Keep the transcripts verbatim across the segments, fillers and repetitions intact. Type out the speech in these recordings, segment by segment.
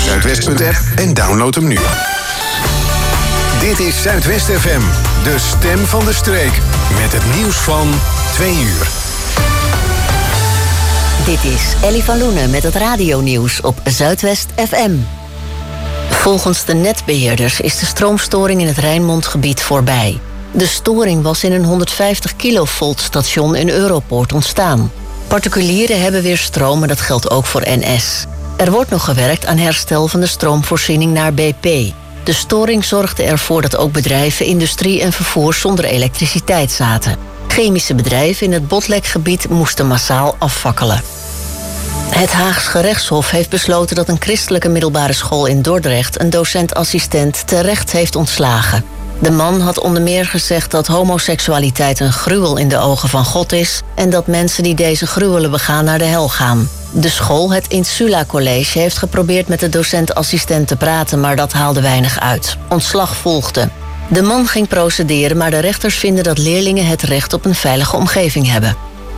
Zuidwest punt app en download hem nu. Dit is Zuidwest F M, de stem van de streek. Met het nieuws van twee uur. Dit is Ellie van Loenen met het radionieuws op Zuidwest F M. Volgens de netbeheerders is de stroomstoring in het Rijnmondgebied voorbij. De storing was in een honderdvijftig kilovolt station in Europoort ontstaan. Particulieren hebben weer stroom, maar dat geldt ook voor N S. Er wordt nog gewerkt aan herstel van de stroomvoorziening naar B P. De storing zorgde ervoor dat ook bedrijven, industrie en vervoer zonder elektriciteit zaten. Chemische bedrijven in het Botlekgebied moesten massaal afvakkelen. Het Haags Gerechtshof heeft besloten dat een christelijke middelbare school in Dordrecht een docent-assistent terecht heeft ontslagen. De man had onder meer gezegd dat homoseksualiteit een gruwel in de ogen van God is en dat mensen die deze gruwelen begaan naar de hel gaan. De school, het Insula College, heeft geprobeerd met de docent-assistent te praten, maar dat haalde weinig uit. Ontslag volgde. De man ging procederen, maar de rechters vinden dat leerlingen het recht op een veilige omgeving hebben.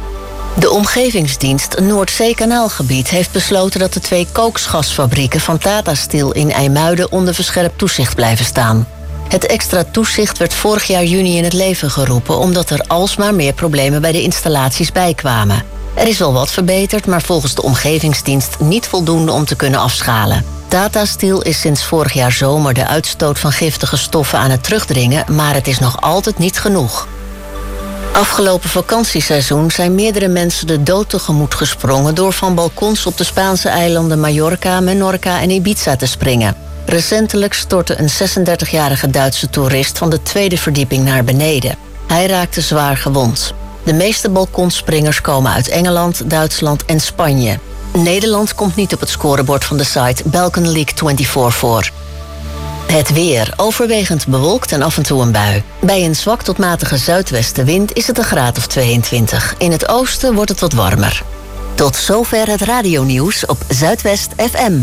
De Omgevingsdienst Noordzeekanaalgebied heeft besloten dat de twee kooksgasfabrieken van Tata Steel in IJmuiden onder verscherpt toezicht blijven staan. Het extra toezicht werd vorig jaar juni in het leven geroepen omdat er alsmaar meer problemen bij de installaties bijkwamen. Er is wel wat verbeterd, maar volgens de Omgevingsdienst niet voldoende om te kunnen afschalen. Tata Steel is sinds vorig jaar zomer de uitstoot van giftige stoffen aan het terugdringen, maar het is nog altijd niet genoeg. Afgelopen vakantieseizoen zijn meerdere mensen de dood tegemoet gesprongen door van balkons op de Spaanse eilanden Mallorca, Menorca en Ibiza te springen. Recentelijk stortte een zesendertigjarige Duitse toerist van de tweede verdieping naar beneden. Hij raakte zwaar gewond. De meeste balkonspringers komen uit Engeland, Duitsland en Spanje. Nederland komt niet op het scorebord van de site Balkan League vierentwintig voor. Het weer, overwegend bewolkt en af en toe een bui. Bij een zwak tot matige zuidwestenwind is het een graad of tweeëntwintig. In het oosten wordt het wat warmer. Tot zover het radionieuws op Zuidwest F M.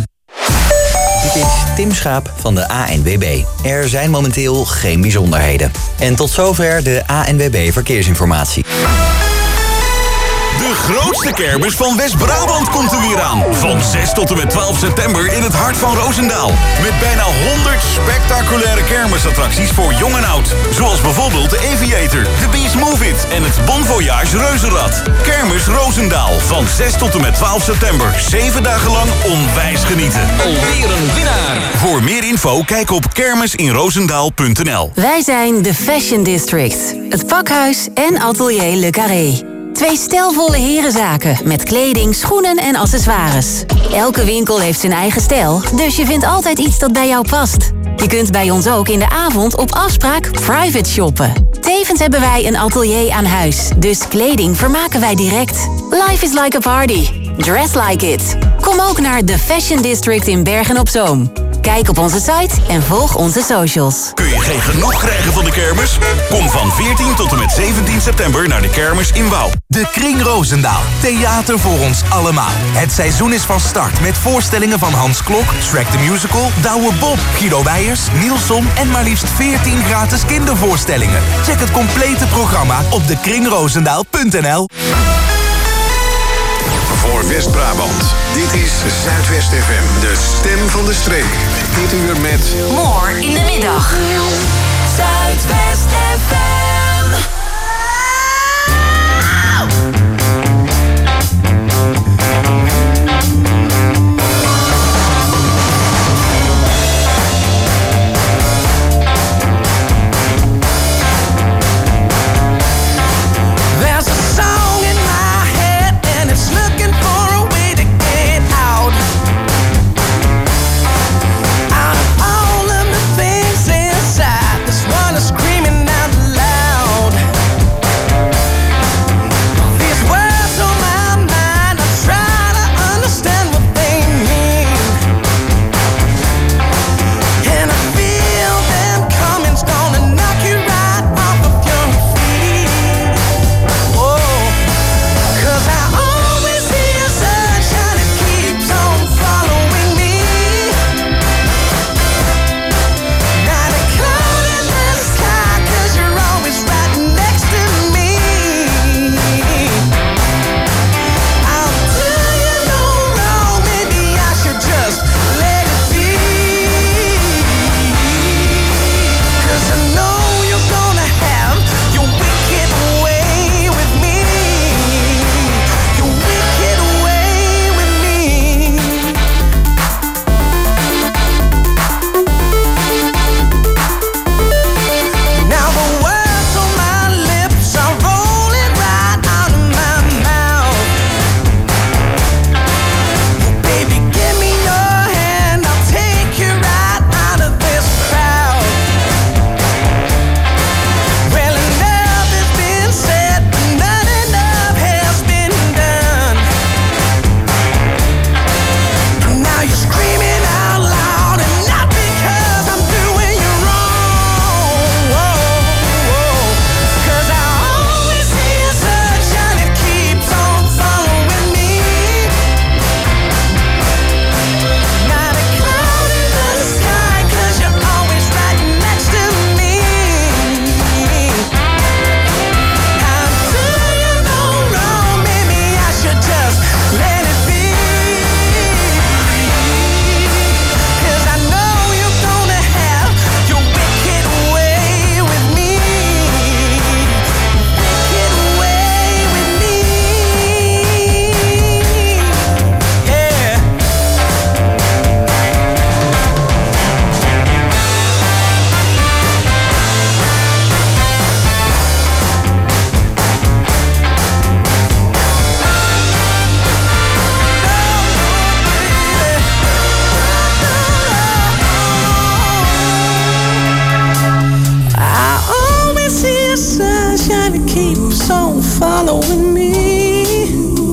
Dit is Tim Schaap van de A N W B. Er zijn momenteel geen bijzonderheden. En tot zover de A N W B Verkeersinformatie. De grootste kermis van West-Brabant komt er weer aan. Van zes tot en met twaalf september in het hart van Roosendaal. Met bijna honderd spectaculaire kermisattracties voor jong en oud. Zoals bijvoorbeeld de Aviator, de Beast Move It en het Bon Voyage Reuzenrad. Kermis Roosendaal. Van zes tot en met twaalf september. Zeven dagen lang onwijs genieten. Alweer een winnaar. Voor meer info kijk op kermisinroosendaal punt n l. Wij zijn de Fashion District. Het pakhuis en atelier Le Carré. Twee stijlvolle herenzaken met kleding, schoenen en accessoires. Elke winkel heeft zijn eigen stijl, dus je vindt altijd iets dat bij jou past. Je kunt bij ons ook in de avond op afspraak private shoppen. Tevens hebben wij een atelier aan huis, dus kleding vermaken wij direct. Life is like a party. Dress like it. Kom ook naar de Fashion District in Bergen-op-Zoom. Kijk op onze site en volg onze socials. Kun je geen genoeg krijgen van de kermis? Kom van veertien tot en met zeventien september naar de kermis in Wouw. De Kring Roosendaal. Theater voor ons allemaal. Het seizoen is van start met voorstellingen van Hans Klok, Shrek the Musical, Douwe Bob, Guido Weijers, Nielson en maar liefst veertien gratis kindervoorstellingen. Check het complete programma op de kring roosendaal punt n l. Voor West-Brabant. Dit is Zuidwest F M, de stem van de streek. Dit uur met... More in de middag. Zuidwest F M. There's a song in my head and it's looking for a way to get out. Out of all of the things inside, this one is screaming out. on following me.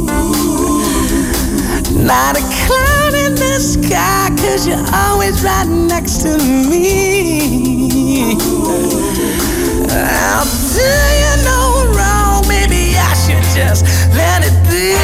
Not a cloud in the sky, cause you're always right next to me. I'll do you no wrong, maybe I should just let it be.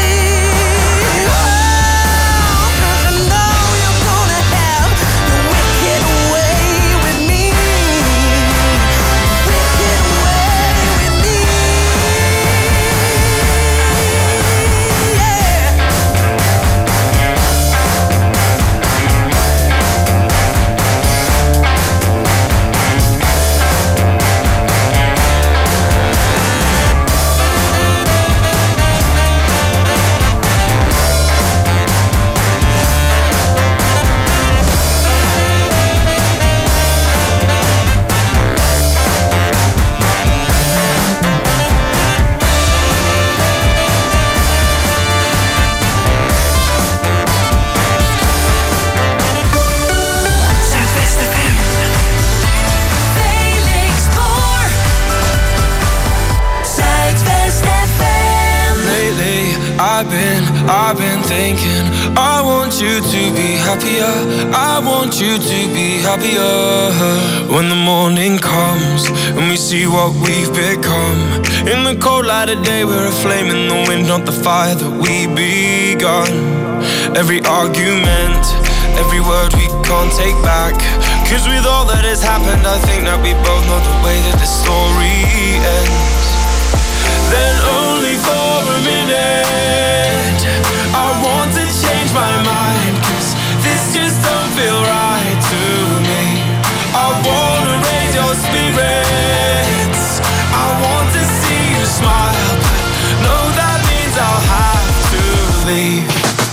I've been, I've been thinking, I want you to be happier, I want you to be happier. When the morning comes and we see what we've become, in the cold light of day we're a flame in the wind, not the fire that we begun. Every argument, every word we can't take back, cause with all that has happened I think that we both know the way that the story ends. Then only for a minute I want to change my mind, cause this just don't feel right to me. I wanna raise your spirits, I want to see you smile, but no, that means I'll have to leave.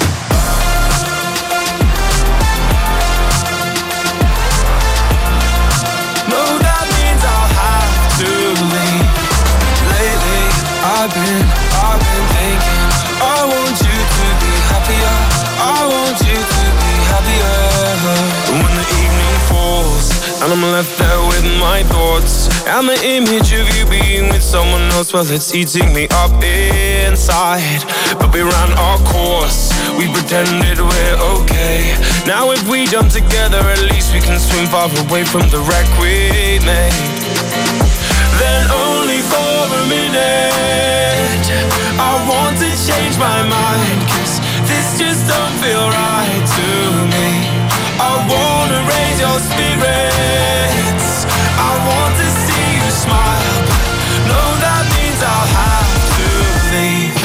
No, that means I'll have to leave. Lately I've been, I've been thinking, I want you to be happier, I want you to be happier. When the evening falls and I'm left there with my thoughts, and the image of you being with someone else, well, it's eating me up inside. But we ran our course, we pretended we're okay. Now if we jump together, at least we can swim far away from the wreck we made. Then only for a minute I want to change my mind, cause this just don't feel right to me. I wanna raise your spirits, I want to see you smile, but no, that means I'll have to leave.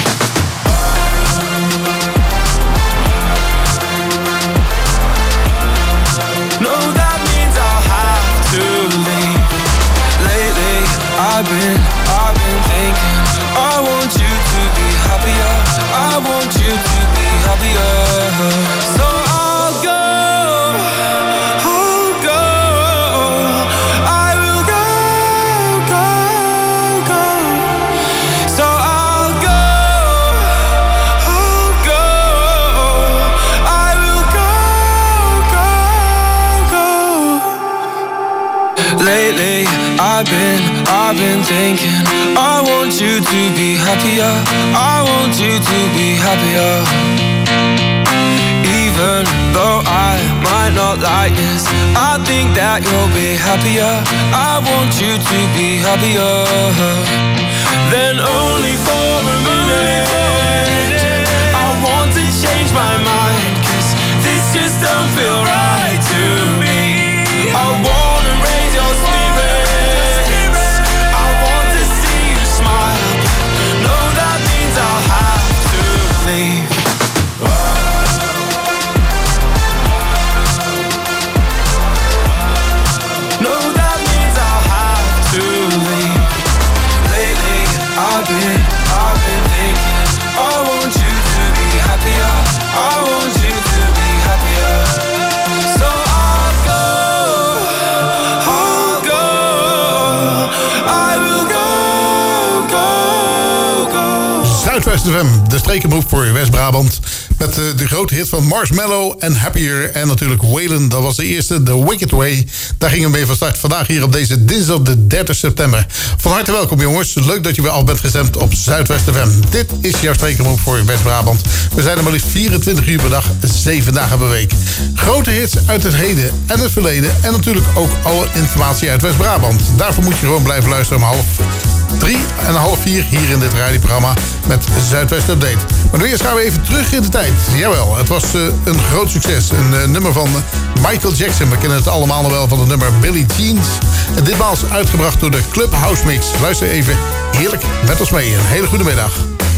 No, that means I'll have to leave. Lately I've been, I've been thinking, I want you to be happier, I want you to be happier. So I'll go, I'll go, I will go, go, go. So I'll go, I'll go, I will go, go, go. Lately I've been, I've been thinking, I want you to be happier, I want you to be happier. Even though I might not like this, I think that you'll be happier, I want you to be happier. Then only for a minute I want to change my mind, cause this just don't feel right to me. I wanna raise your spirits, I want to see you smile, no, that means I'll have to leave. No, that means I'll have to leave. Lately I've been, I've been thinking, I want you to be happier, I want you to be happier. So I'll go, I'll go, I will go, go, go. Zuidwest F M, de strekenboek voor West-Brabant. Met uh, de grote hit van Marshmello en Happier. En natuurlijk Waylon, dat was de eerste, The Wicked Way. Daar gingen we mee van start. Vandaag hier op deze dinsdag de dertig september. Van harte welkom jongens. Leuk dat je weer af bent gestemd op Zuidwest F M. Dit is jouw streekomroep voor West-Brabant. We zijn er maar liefst vierentwintig uur per dag, zeven dagen per week. Grote hits uit het heden en het verleden. En natuurlijk ook alle informatie uit West-Brabant. Daarvoor moet je gewoon blijven luisteren om half drie en half vier hier in dit radioprogramma met Zuidwest Update. Maar nu eerst gaan we even terug in de tijd. Jawel, het was uh, een groot succes. Een uh, nummer van uh, Michael Jackson. We kennen het allemaal nog wel van het nummer Billie Jeans. En ditmaal is uitgebracht door de Club House Mix. Luister even heerlijk met ons mee. Een hele goede middag.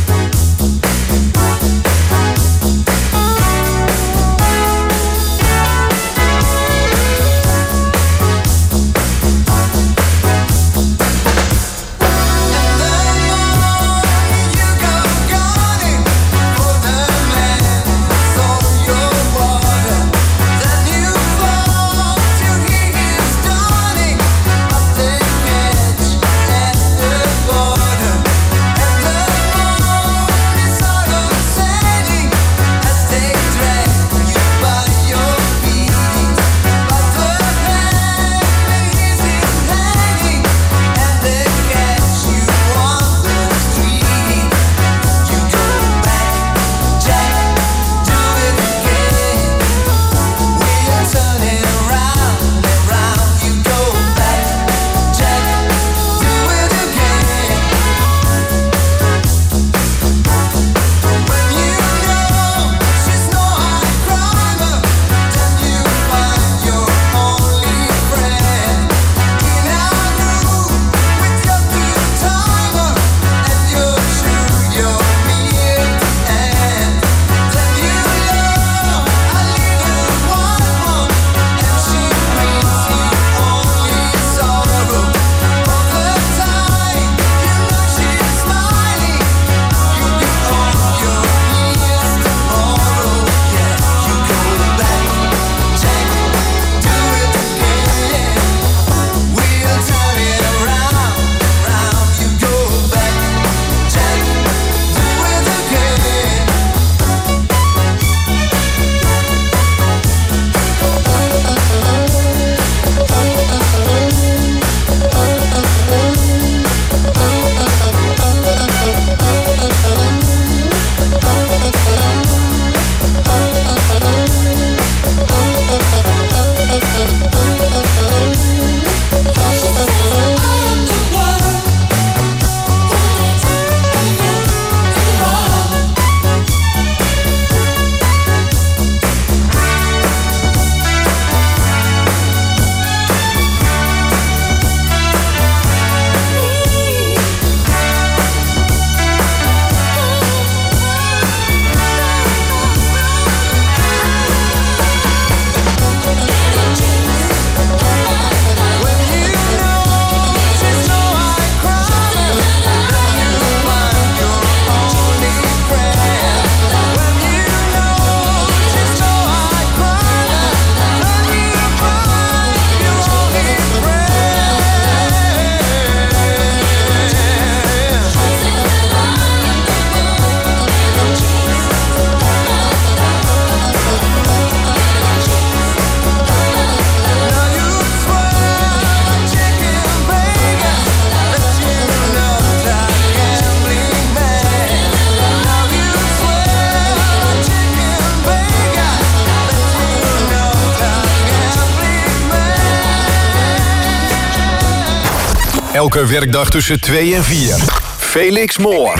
Elke werkdag tussen twee en vier. Felix Moore.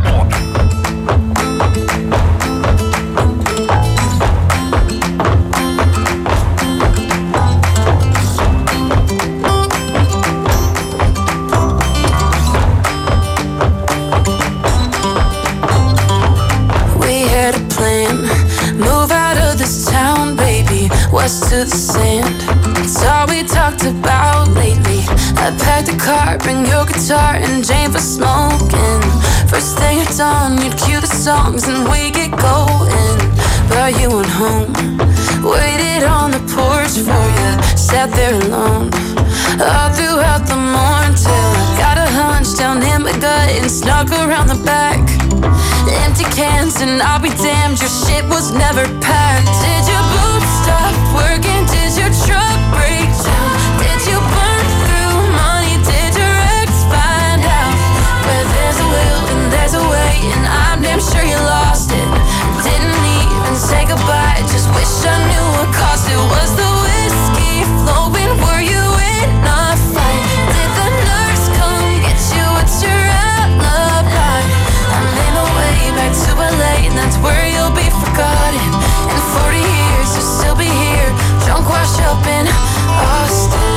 West to the sand, it's all we talked about lately. I packed a car, bring your guitar and Jane for smoking. First thing at dawn, you'd cue the songs and we get going. But you went home, waited on the porch for you, sat there alone all throughout the morning till I got a hunch punched down in my gut and snuck around the back. Empty cans and I'll be damned, your shit was never packed. Did your boots stop working? Did your truck break down? Did you burn through money? Did your ex find out? Where there's a will and there's a way, and I'm damn sure you lost it. Didn't even say goodbye, just wish I knew what cost it. Was the whiskey flowing? Were you in a fight? Did the nurse come get you? What's your alibi? I made my way back to L A, and that's where you'll be forgotten. In forty years you'll still be here, drunk, washed up in Austin.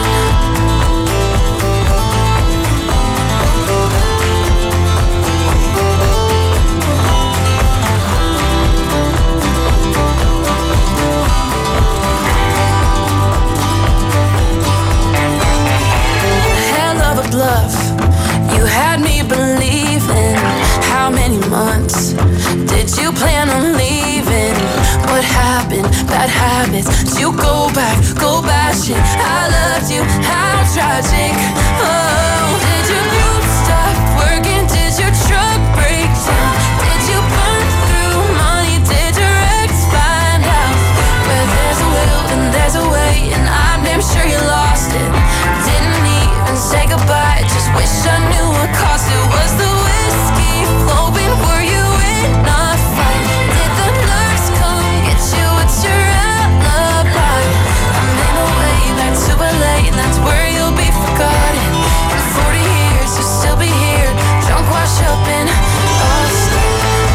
Bluff. You had me believing. How many months did you plan on leaving? What happened? Bad habits. Did you go back? Go bashing. I loved you. How tragic. Oh, did your boots stop working? Did your truck break down? Did you burn through money? Did your ex find out? Where there's a will and there's a way, and I'm damn sure you lost it. Didn't even say goodbye, just wish I knew what cost it. Was the whiskey flowing? Were you in a fight? Did the nurse come get you? What's your alibi? I made my way back to L A, and that's where you'll be forgotten. In forty years you'll still be here, drunk, washed up in Austin.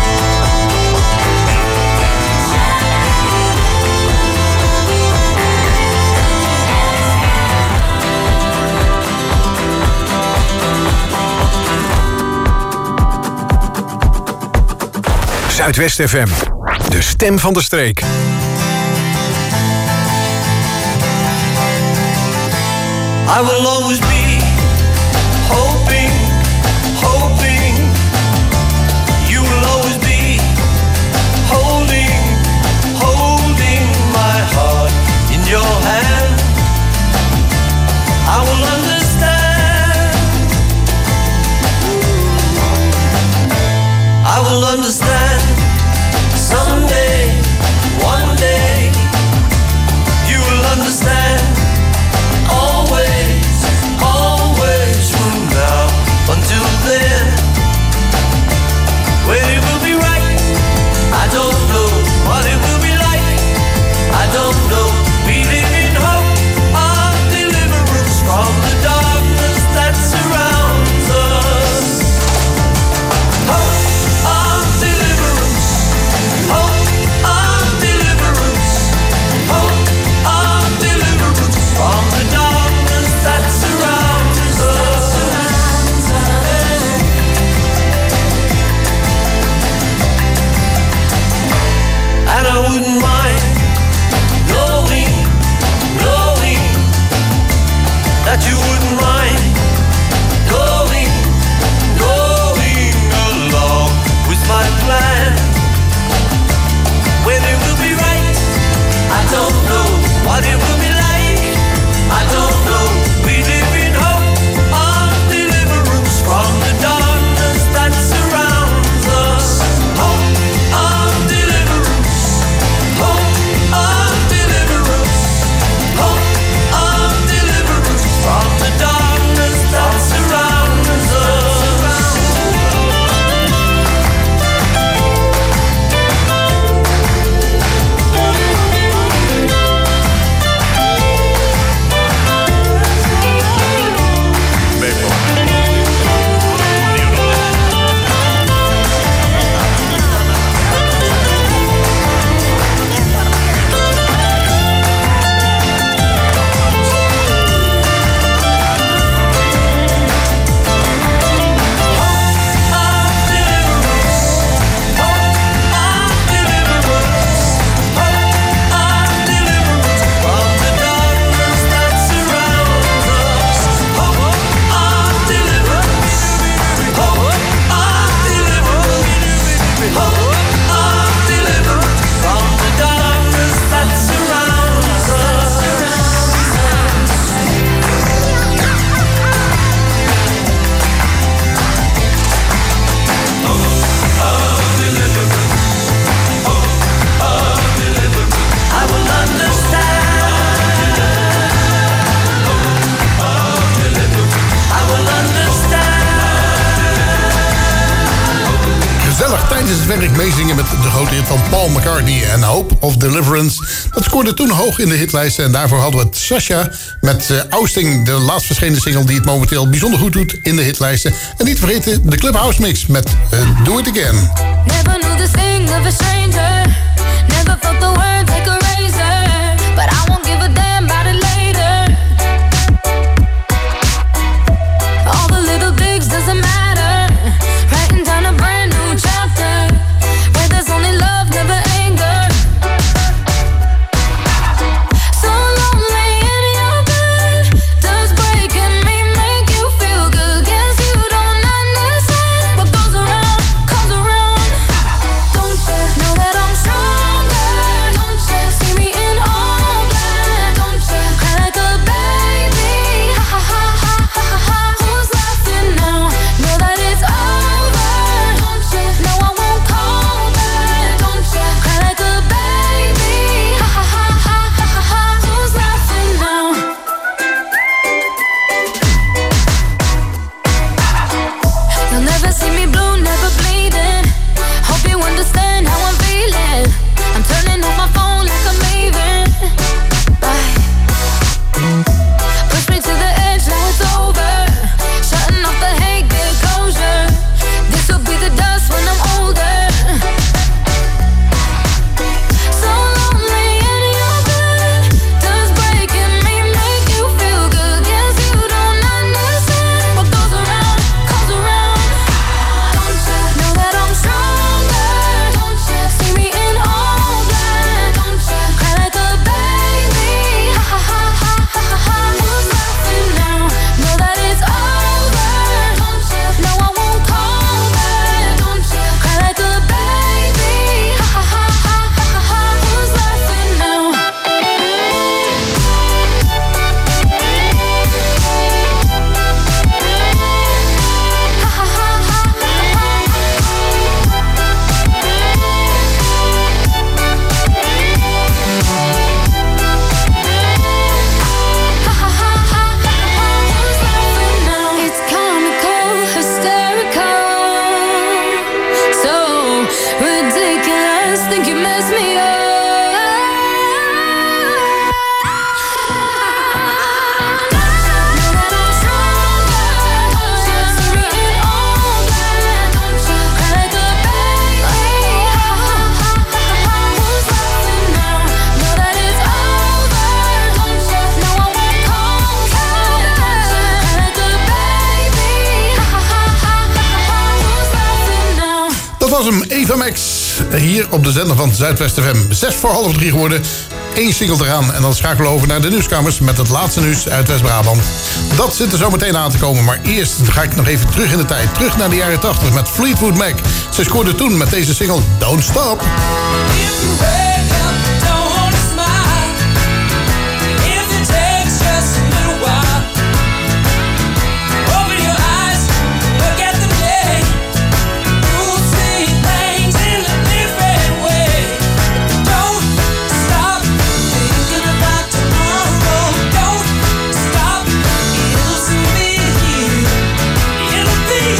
Zuidwest F M, de stem van de streek. I will always be hoping, hoping. You will always be holding, holding my heart in your hand. I will understand. I will understand someday, one day. You will understand. Always, always from now until then. When it will be right, I don't know. What it will be like, I don't know. We live in hope of deliverance from the darkness that surrounds us. Hope of deliverance, hope of deliverance, hope of deliverance from the darkness that surrounds us. And I wouldn't mind knowing, knowing that you wouldn't mind going, going along with my plan. When it will be right, I don't know. What it will be like, I don't know. We live in hope of deliverance from the darkness that surrounds us. Hope of deliverance, hope of deliverance, hope of deliverance from the darkness that surrounds us. Tijdens het werk meezingen met de grote hit van Paul McCartney en Hope of Deliverance. Dat scoorde toen hoog in de hitlijsten. En daarvoor hadden we het Sasha met uh, Ousting, de laatst verschenen single die het momenteel bijzonder goed doet in de hitlijsten. En niet vergeten de Clubhouse Mix met uh, Do It Again. Never knew the thing of a stranger. Never felt the word take a razor. But I won't give a damn about it later. All the little digs doesn't matter. Writing down a brand new chapter where there's only love, never anger. So lonely in your bed. Does breaking me make you feel good? Guess you don't understand. What goes around comes around. Don't you know that I'm stronger? Don't you see me in all black? Don't you cry like a baby? Ha ha ha ha ha ha ha. Who's laughing now? Know that it's over. Don't you know I won't call back? Don't you cry like a baby? Ha ha ha ha ha ha ha. Who's laughing now? You'll never see me blue, never bleeding. Hope you understand how I'm feeling. I'm turning off my phone like I'm leaving. Bye. Push me to the edge, now it's over. Shutting off the hate, get closure. This will be the dust when I'm older. So lonely in your bed. Does breaking me make you feel good? Guess you don't understand. What goes around comes around. Don't you know that I'm stronger? Don't you see me in all black? Don't you cry like a baby? Ha ha ha ha ha ha ha. Who's laughing now? Know that it's over. Don't you know I won't call back? Don't you cry like a baby? Ha ha ha ha ha ha ha. Who's laughing now? It's comical, hysterical, so ridiculous. Think you messed me up. Know that I'm stronger. Don't you see me in all black? Don't you cry like a baby? Who's laughing now? Know that it's over. Don't you know I won't call back? Don't you cry like a baby? Who's laughing now? Dat was hem, Eva Max, hier op de zender van Zuidwest F M. Zes voor half drie geworden, één single te gaan. En dan schakelen we over naar de nieuwskamers met het laatste nieuws uit West-Brabant. Dat zit er zo meteen aan te komen, maar eerst ga ik nog even terug in de tijd. Terug naar de jaren tachtig met Fleetwood Mac. Ze scoorde toen met deze single Don't Stop.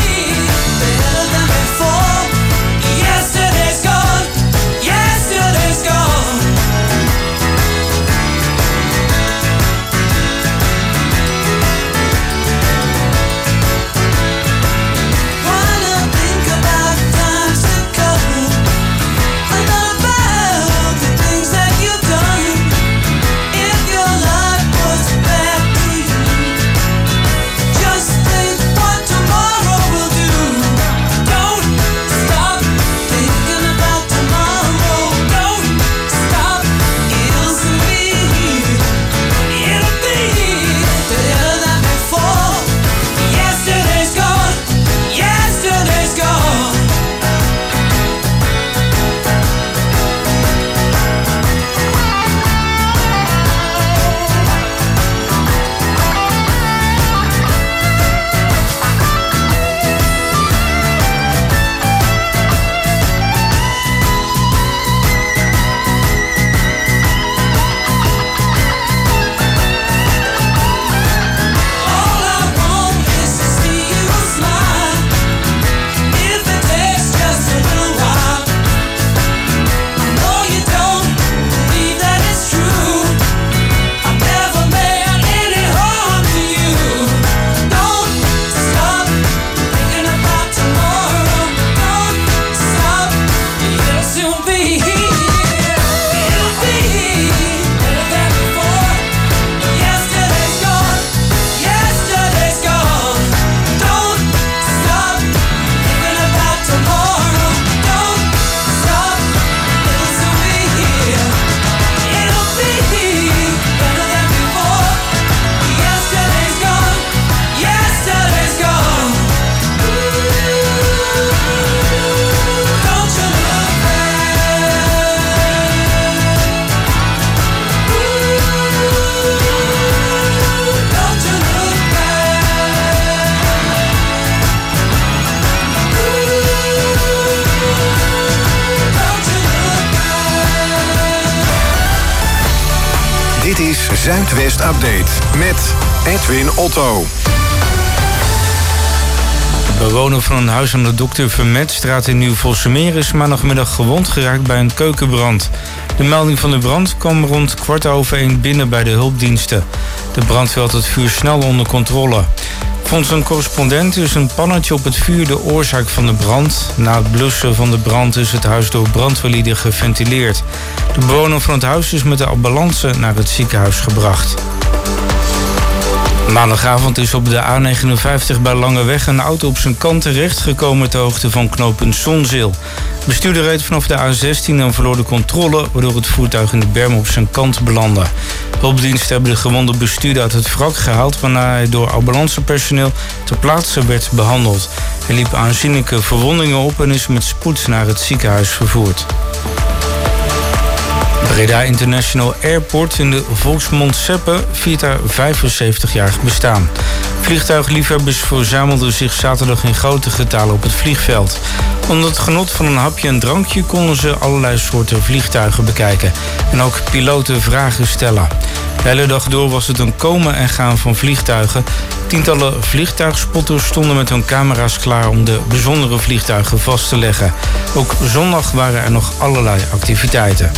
Yesterday's gone, yesterday's Zuidwest Update met Edwin Otto. De bewoner van een huis aan de dokter Vermetstraat in Nieuw-Vossemeer is maandagmiddag gewond geraakt bij een keukenbrand. De melding van de brand kwam rond kwart over één binnen bij de hulpdiensten. De brandweer had het vuur snel onder controle. Volgens een correspondent is een pannetje op het vuur de oorzaak van de brand. Na het blussen van de brand is het huis door brandweerlieden geventileerd. De bewoner van het huis is met de ambulance naar het ziekenhuis gebracht. Maandagavond is op de A negenenvijftig bij Langeweg een auto op zijn kant terechtgekomen ter hoogte van knooppunt Zonzeel. De bestuurder reed vanaf de A zestien en verloor de controle, waardoor het voertuig in de berm op zijn kant belandde. Hulpdiensten hebben de gewonde bestuurder uit het wrak gehaald, waarna hij door ambulancepersoneel ter plaatse werd behandeld. Hij liep aanzienlijke verwondingen op en is met spoed naar het ziekenhuis vervoerd. Breda International Airport in de volksmond Seppen viert haar vijfenzeventigjarig bestaan. Vliegtuigliefhebbers verzamelden zich zaterdag in grote getalen op het vliegveld. Onder het genot van een hapje en drankje konden ze allerlei soorten vliegtuigen bekijken. En ook piloten vragen stellen. De hele dag door was het een komen en gaan van vliegtuigen. Tientallen vliegtuigspotters stonden met hun camera's klaar om de bijzondere vliegtuigen vast te leggen. Ook zondag waren er nog allerlei activiteiten.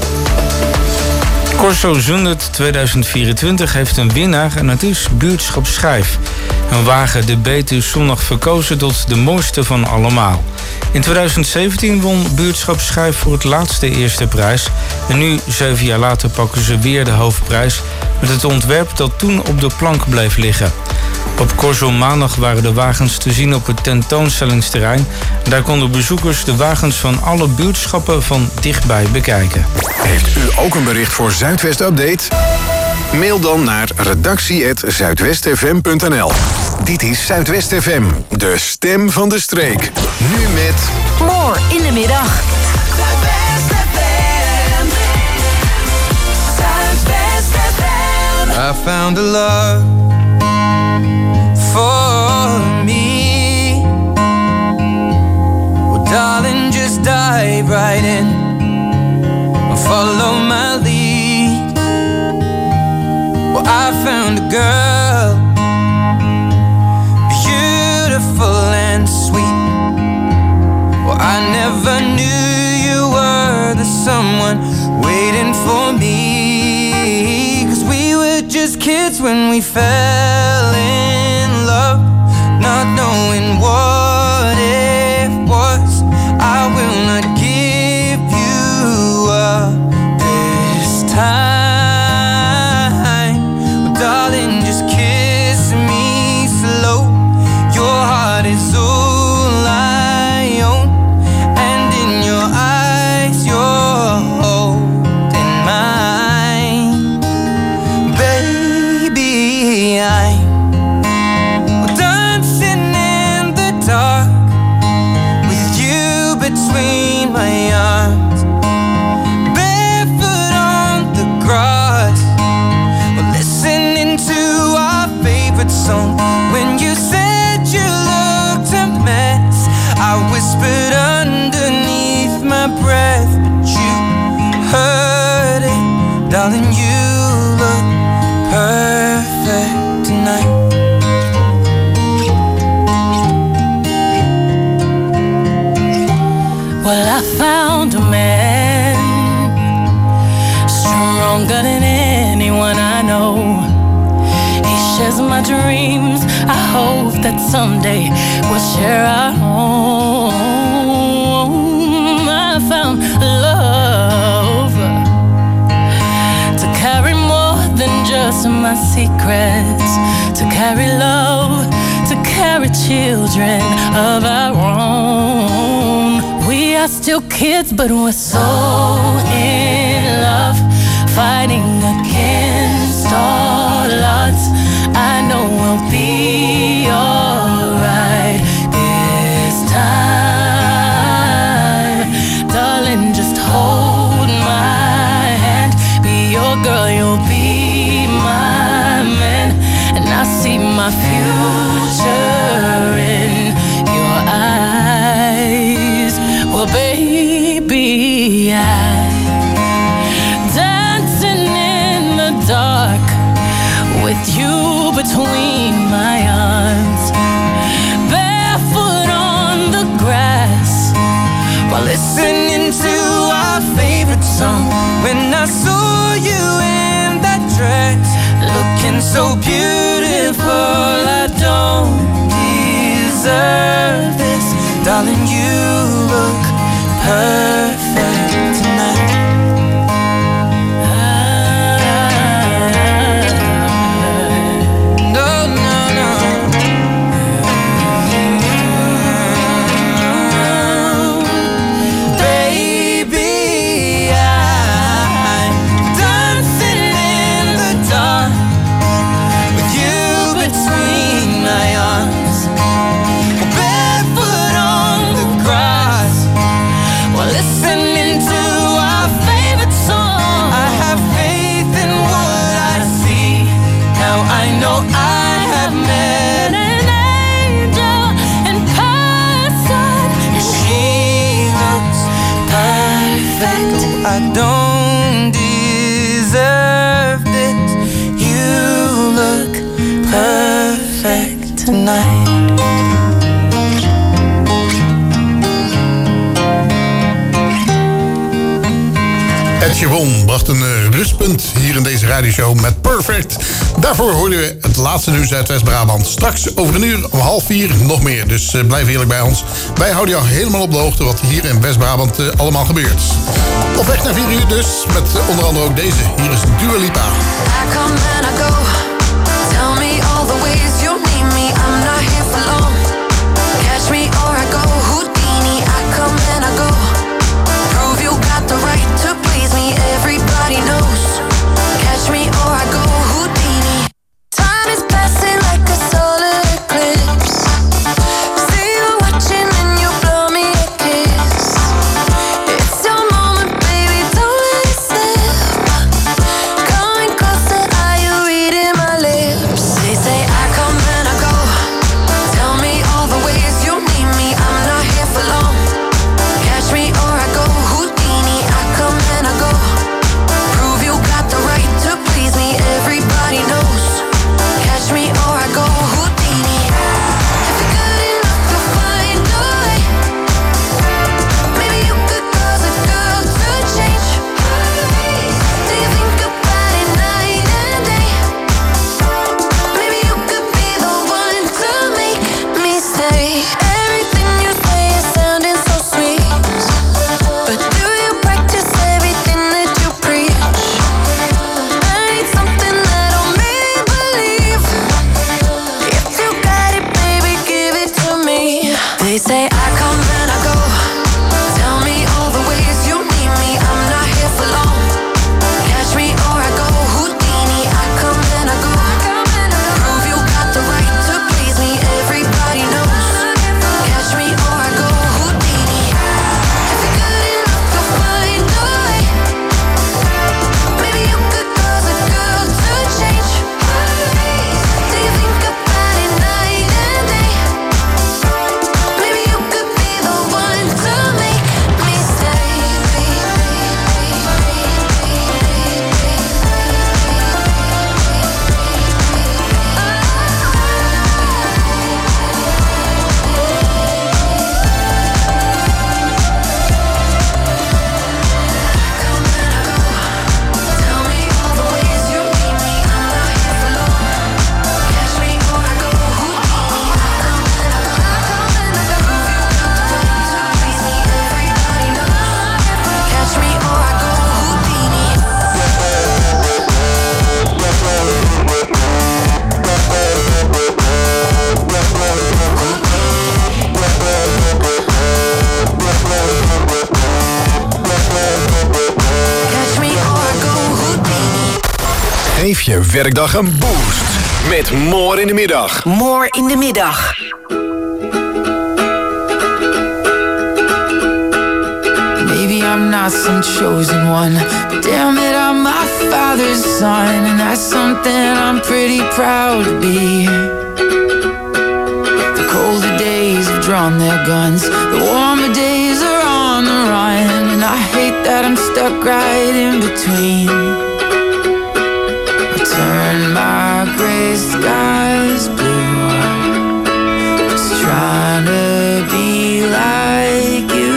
Corso Zundert tweeduizend vierentwintig heeft een winnaar en het is Buurtschap Schijf. Een wagen de beet is zondag verkozen tot de mooiste van allemaal. In tweeduizend zeventien won Buurtschap Schijf voor het laatste eerste prijs. En nu, zeven jaar later, pakken ze weer de hoofdprijs met het ontwerp dat toen op de plank bleef liggen. Op Corso maandag waren de wagens te zien op het tentoonstellingsterrein. En daar konden bezoekers de wagens van alle buurtschappen van dichtbij bekijken. Heeft u ook een bericht voor Zuidwest Update? Mail dan naar redactie apenstaartje zuidwestfm punt n l. Dit is Zuidwest F M, de stem van de streek. Nu met... More in de middag. Zuidwest F M. Zuidwest F M. I found a love for me. Well, darling, just dive right in. Follow my lead. Well, I found a girl, beautiful and sweet. Well, I never knew you were the someone waiting for me. 'Cause we were just kids when we fell in love, not knowing what it was. I will not give you up this time. Well, darling, just kiss me slow. Your heart is all I own, and in your eyes you're holding mine. Baby, I'm dancing in the dark with you between my arms, barefoot on the grass. We're listening to our favorite song. When you said you looked a mess, I whispered underneath my breath, but you heard it. Darling, you look perfect tonight. Well, I found a man stronger than anyone I know. He shares my dreams. I hope that someday we'll share our home. I found love to carry more than just my secrets, to carry love, to carry children of our own. We are still kids, but we're so in love, fighting against all odds. I know we'll be alright this time. Darling, just hold my hand. Be your girl, you'll be my man. And I see my future in your eyes. Well, baby, I'm dancing in the dark with you between my arms, barefoot on the grass, while listening to our favorite song. When I saw you in that dress, looking so beautiful, I don't deserve this. Darling, you look perfect tonight. I don't deserve this. You look perfect tonight. Ed Sheeran bracht een uh, rustpunt hier in deze radioshow met Perfect. Daarvoor hoorden we het laatste nieuws uit West-Brabant. Straks over een uur om half vier nog meer. Dus uh, blijf eerlijk bij ons. Wij houden jou helemaal op de hoogte wat hier in West-Brabant uh, allemaal gebeurt. Op weg naar vier uur dus, met uh, onder andere ook deze. Hier is Dua Lipa. I come and I go. Tell me all the ways you need me. I'm not here for long. Catch me or I go Houdini. I come and I go. Prove you got the right to please me. Everybody knows. Catch me or I go Houdini. Time is passing like a solar eclipse. See you watching and you blow me a kiss. It's your moment, baby, don't let it slip. Coming closer, are you reading my lips? They say I come and I go. Tell me all the ways you need me. I'm not here for long. Catch me or I go Houdini. I come and I go. Prove you got the right to please me. Everybody knows. Catch me or I go Houdini. If you're good enough, you'll find a way. Maybe you could cause a girl to change. Do you think about it night and day? Maybe you could be the one to make me stay. Everything you say is sounding so sweet, but do you practice everything that you preach? I need something that'll make me believe. If you got it, baby, give it to me. They say I come and I go. Tell me all the ways you need me. I'm not here for long. Catch me or I go Houdini. I come and I go. Prove you got the right to please me. Everybody knows. Catch me or I go Houdini. If you're good enough, you'll find a way. Maybe you could cause a girl to change. Do you think about it night and day? Maybe you could be the one to make me stay. Tell me all the ways you need me. I'm not here for long. Catch me or I go Houdini. I come and I go. Prove you got the right to please me. Everybody knows. Catch me or I go Houdini. Catch me or I go Houdini. Geef je werkdag een boost met More in de Middag. More in de middag. Maybe I'm not some chosen one, but damn it, I'm my father's son, and that's something I'm pretty proud to be. The colder days have drawn their guns, the warmer days are on the run, and I hate that I'm stuck right in between. I turn my grave sky's blue. Just trying to be like you.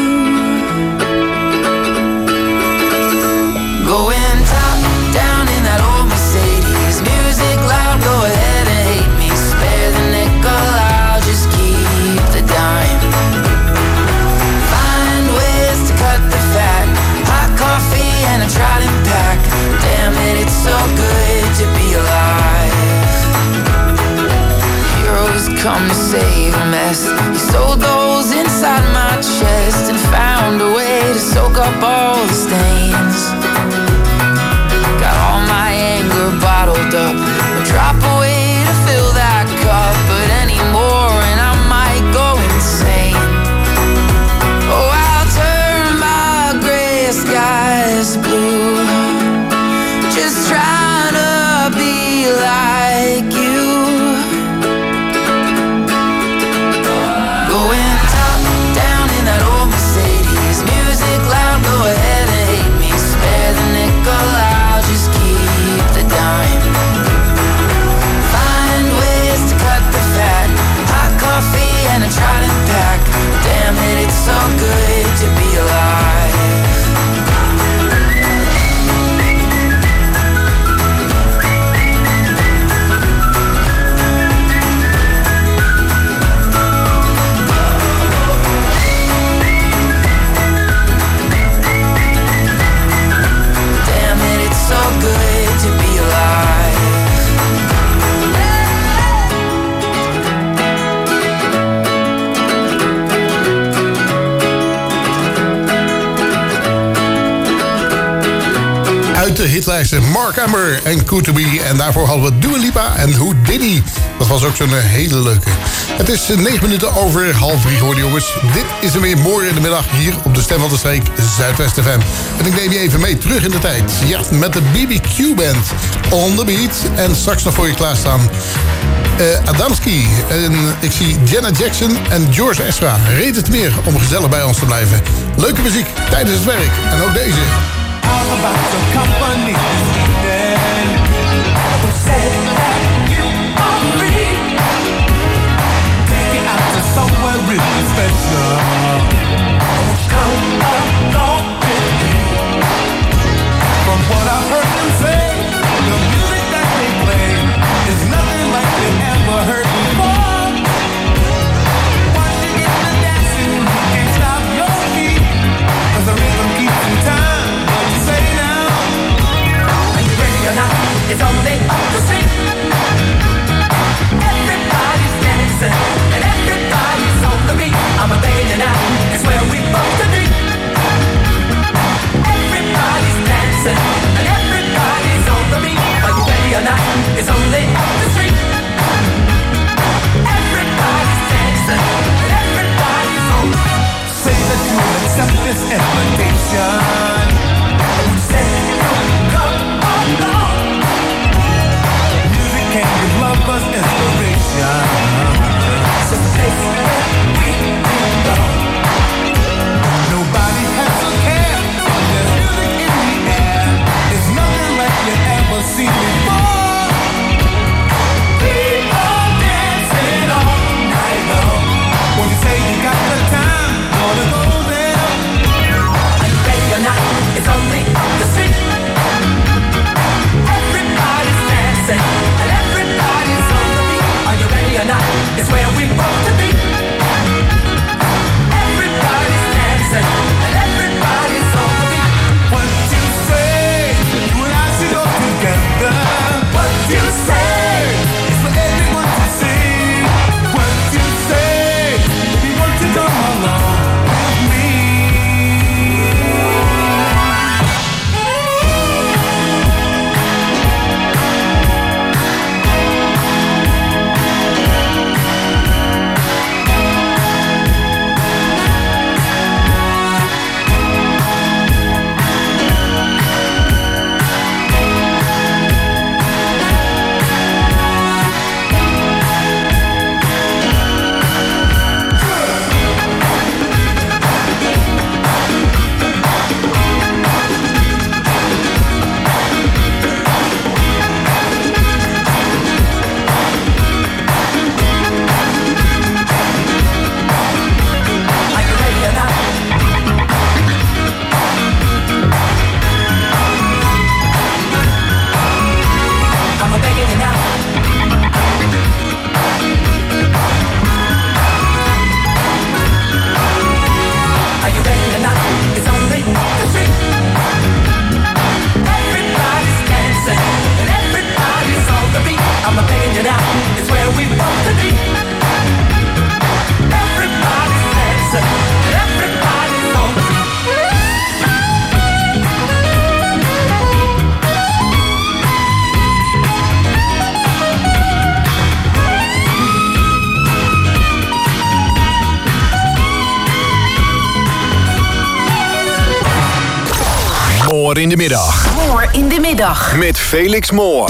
Going top down in that old Mercedes. Music loud, go ahead and hate me. Spare the nickel, I'll just keep the dime. Find ways to cut the fat. Hot coffee and a trident pack. Damn it, it's so good to be alive. Heroes come to save a mess. You sold those inside my chest and found a way to soak up all the stains. Got all my anger bottled up. I'll drop away to fill that cup, but anymore and I might go insane. Oh, I'll turn my gray skies blue. Just trying to be like you. Going top down in that old Mercedes. Music loud, go ahead and hate me. Spare the nickel, I'll just keep the dime. Find ways to cut the fat. Hot coffee and a trident pack. Damn it, it's so good to be alive. So good to be alive. Uit de hitlijsten Mark Amber en Good To Be. En daarvoor hadden we Dua Lipa en Who Diddy. Dat was ook zo'n hele leuke. Het is negen minuten over half drie geworden, jongens. Dit is er weer morgen in de middag hier op de Stem van de Streek Zuidwest F M. En ik neem je even mee terug in de tijd. Ja, met de B B Q Band. On the Beat. En straks nog voor je klaarstaan uh, Adamski. En ik zie Janet Jackson en George Ezra. Reden het meer om gezellig bij ons te blijven. Leuke muziek tijdens het werk. En ook deze. All about your company this evening. Who said that you are free? Take it out to somewhere really special. Come along with me. From what I've heard them say, the music that they play is nothing like they ever heard before. Once you get to dancing, you can't stop your feet, 'cause the rhythm keeps in time. It's only up the street. Everybody's dancing and everybody's on the beat. I'm a baby now, it's where we both agree. Everybody's dancing and everybody's on the beat. Are you ready or not? It's only up the street. Everybody's dancing and everybody's on the beat. Say that you accept this invitation. Say come along. Can give lovers inspiration? Moor in de middag. Moor in de middag. Met Felix Moor.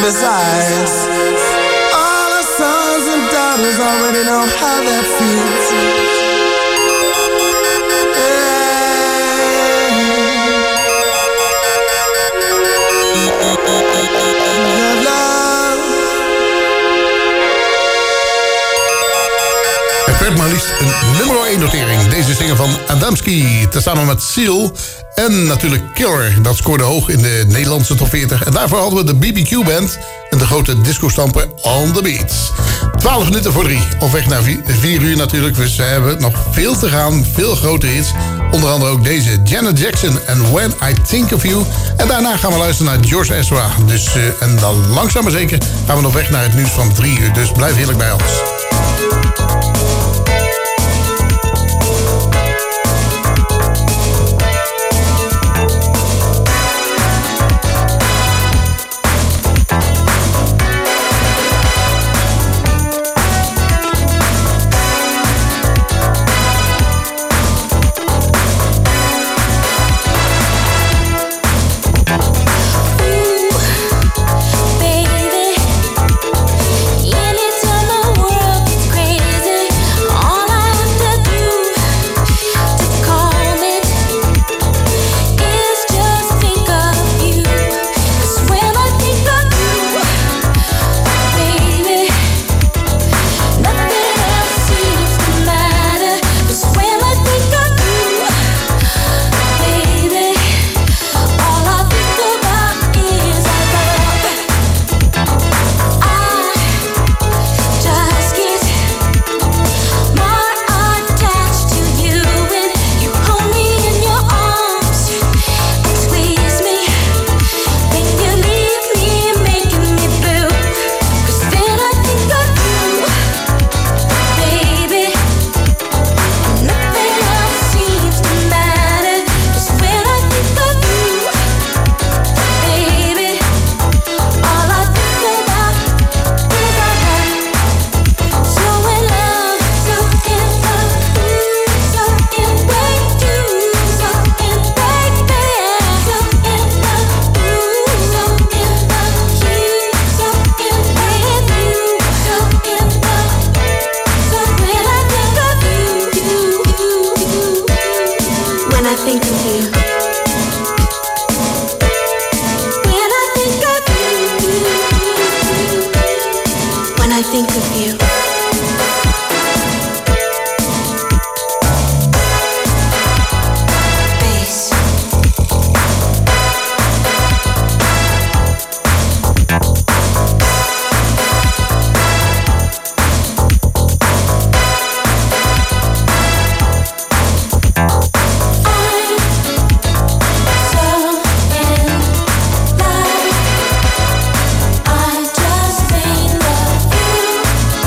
his eyes. All our sons and daughters already know how that feels. Het werd maar liefst een nummer één notering. Deze zinger van Adamski, tezamen met Seal en natuurlijk Killer. Dat scoorde hoog in de Nederlandse top veertig. En daarvoor hadden we de B B Q Band en de grote disco-stamper On The Beats. twaalf minuten voor drie, op weg naar vier uur natuurlijk. Dus we hebben nog veel te gaan, veel grote hits. Onder andere ook deze, Janet Jackson en When I Think of You. En daarna gaan we luisteren naar George Ezra. Dus, uh, en dan langzaam maar zeker gaan we nog weg naar het nieuws van drie uur. Dus blijf heerlijk bij ons. I just made love you.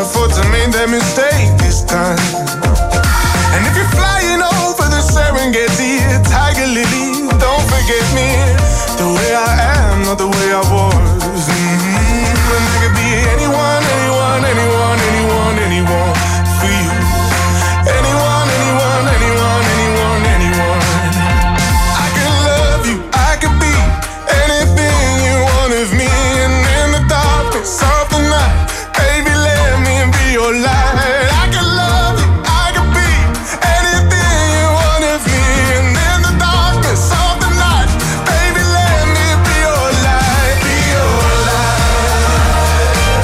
afford to make that mistake this time. And if you're flying over the Serengeti, Tiger Lily, don't forget me. The way I am, not the way I was. Mm-hmm. And I could be anyone, anyone, anyone, anyone, anyone for you. Anyone, anyone, anyone, anyone, anyone. I could love you, I could be anything you want of me. And in the darkness of the night, baby, let me be your light. I could love you, I could be anything you want of me. And in the darkness of the night, baby, let me be your light. Be your light.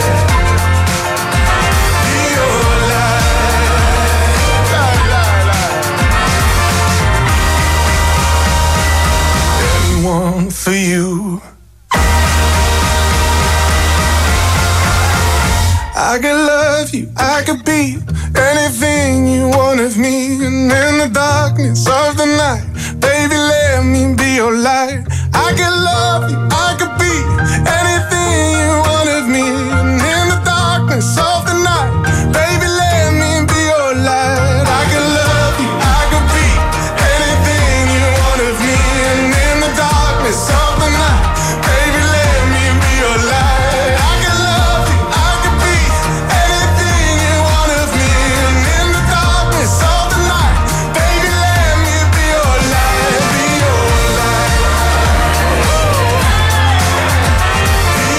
Be your light. La, la, la. Anyone for you. I could love you, I could be anything you want of me. And in the darkness of the night, baby, let me be your light. I could love you, I could be anything you want of me. And in the darkness of the night, baby, let me be your light. I could love you, I could be anything you want of me. And in the darkness of the night, baby, let me be your light. I could love you, I could be anything you want of me. And in the darkness of the night, baby, let me be your light. Be your light. Be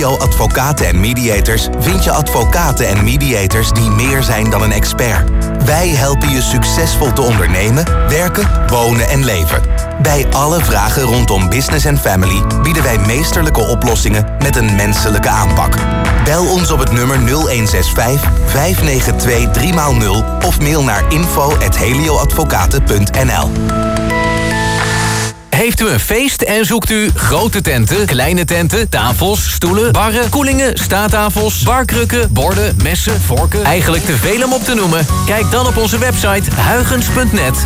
Helio Advocaten en Mediators vind je advocaten en mediators die meer zijn dan een expert. Wij helpen je succesvol te ondernemen, werken, wonen en leven. Bij alle vragen rondom business en family bieden wij meesterlijke oplossingen met een menselijke aanpak. Bel ons op het nummer nul een zes vijf, vijf negen twee, drie nul of mail naar info at helioadvocaten punt n l. Heeft u een feest en zoekt u grote tenten, kleine tenten, tafels, stoelen, barren, koelingen, staattafels, barkrukken, borden, messen, vorken? Eigenlijk te veel om op te noemen? Kijk dan op onze website huygens punt net